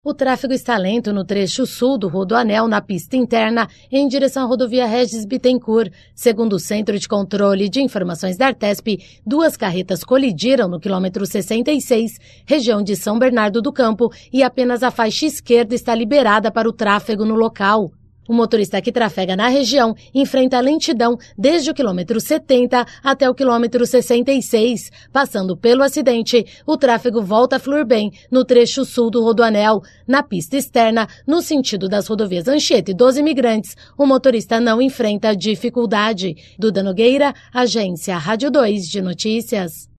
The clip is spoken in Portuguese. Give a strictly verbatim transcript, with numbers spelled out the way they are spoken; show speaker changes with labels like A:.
A: O tráfego está lento no trecho sul do Rodoanel, na pista interna, em direção à rodovia Regis Bittencourt. Segundo o Centro de Controle de Informações da Artesp, duas carretas colidiram no quilômetro sessenta e seis, região de São Bernardo do Campo, e apenas a faixa esquerda está liberada para o tráfego no local. O motorista que trafega na região enfrenta a lentidão desde o quilômetro setenta até o quilômetro sessenta e seis. Passando pelo acidente, o tráfego volta a fluir bem no trecho sul do Rodoanel. Na pista externa, no sentido das rodovias Anchieta e dos Imigrantes, o motorista não enfrenta dificuldade. Duda Nogueira, Agência Rádio dois de Notícias.